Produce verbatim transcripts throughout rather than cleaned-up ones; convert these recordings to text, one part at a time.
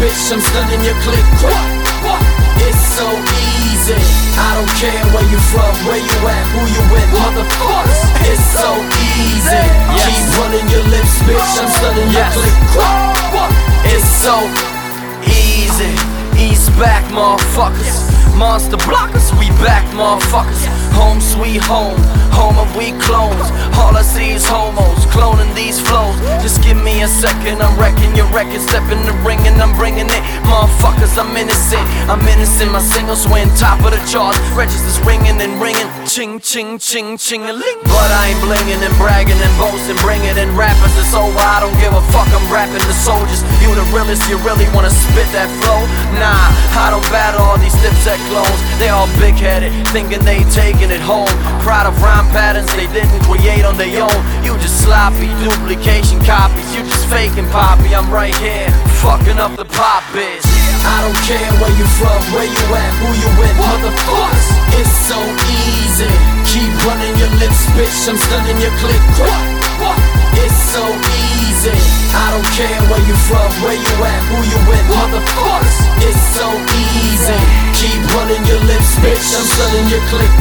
bitch, I'm stunning your clique. It's so easy. I don't care where you from, where you at, who you with, motherfuckers. It's so easy. Keep running your lips, bitch, I'm stunning your clique. It's so easy. East back, motherfuckers. Monster blockers, we back, motherfuckers. Home sweet home, home of we clones. All I see is homos, cloning these flows. Just give me a second, I'm wrecking your record. Step in the ring and I'm bringing it. Motherfuckers, I'm innocent, I'm innocent. My singles went top of the charts. Registers ringing and ringing. Ching, ching, ching, ching-a-ling. But I ain't blinging and bragging and boasting. Bringing in rappers, it's over, I don't give a fuck. I'm rapping the soldiers. You the realest, you really wanna spit that flow? Nah, I don't battle all these dipset clones. They all big-headed, thinking they taking it home. Proud of rhyme patterns they didn't create on their own. You just sloppy, duplication copies. You just faking poppy, I'm right here, fucking up the pop bitch. I don't care where you from, where you at, who you with, motherfuckers. It's so easy. Keep running your lips, bitch, I'm stunning your clique. It's so easy. I don't care where you from, where you at, who you with, motherfuckers. It's so easy. Keep running your lips, bitch, I'm stunning your clique.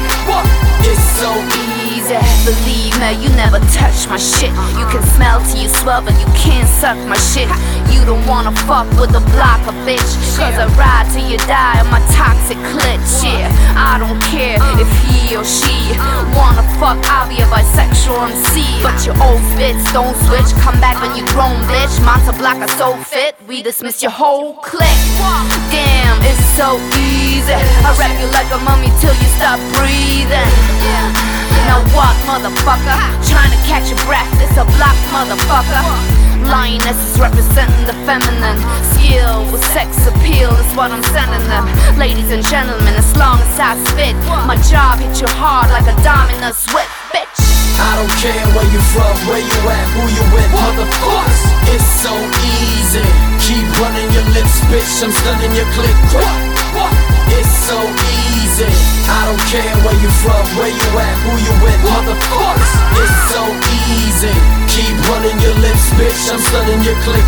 It's so easy. Believe me, you never touch my shit. You can smell till you swell, but you can't suck my shit. You don't wanna fuck with a blocker, bitch, cause I ride till you die on my toxic clit. Yeah, I don't care if he or she wanna fuck, I'll be a bisexual M C. But your old fits don't switch, come back when you grown, bitch. Monster blocker so fit, we dismiss your whole clique. Damn, it's so easy. I rap you like a mummy till you stop breathing. Now what, motherfucker? Trying to catch your breath, it's a block, motherfucker. Lioness is representing the feminine. Skill with sex appeal is what I'm sending them. Ladies and gentlemen, as long as I spit, my job hit you hard like a dime in a whip, bitch. I don't care where you from, where you at, who you with, motherfuckers. It's so easy. Keep running your lips, bitch, I'm stunning your clique. It's so easy. I don't care where you from, where you at, who you with, motherfuckers. It's so easy. Keep running your lips, bitch, I'm stunning your clique.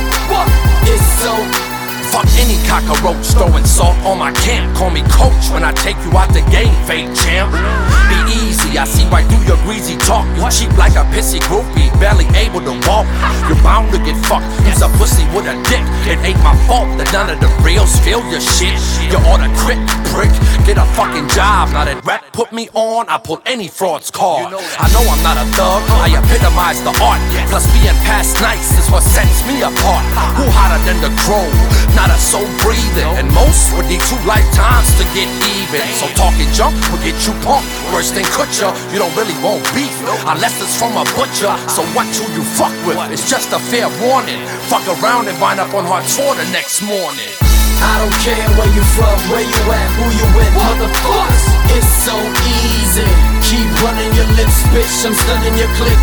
It's so fuck any cockroach throwing salt on my camp. Call me coach when I take you out the game, fake champ. Be easy, I see right through your greasy talk. You cheap like a pissy groupie, barely able to walk. You're bound to get fucked, use a pussy with a dick. It ain't my fault that none of the reals feel your shit. You're on a crit, prick, get a fucking job. Now that rap put me on, I pull any fraud's card. I know I'm not a thug, I epitomize the art. Plus being past nice is what sets me apart. Who hotter than the crow? Not a soul breathing, and most would need two lifetimes to get even. So talking junk will get you pumped. Worse than Kutcher, you don't really want beef unless it's from a butcher. So what who you fuck with? It's just a fair warning. Fuck around and wind up on hard tour the next morning. I don't care where you from, where you at, who you with, motherfuckers. It's so easy. Keep running your lips, bitch, I'm stunning your clique.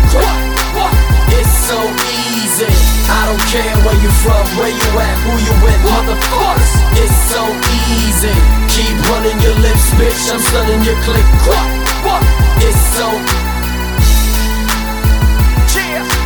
It's so easy. I don't care where you from, where you at, who you with, motherfuckers. It's so easy. Keep running your lips, bitch, I'm stunning your clique. It's so. Cheers.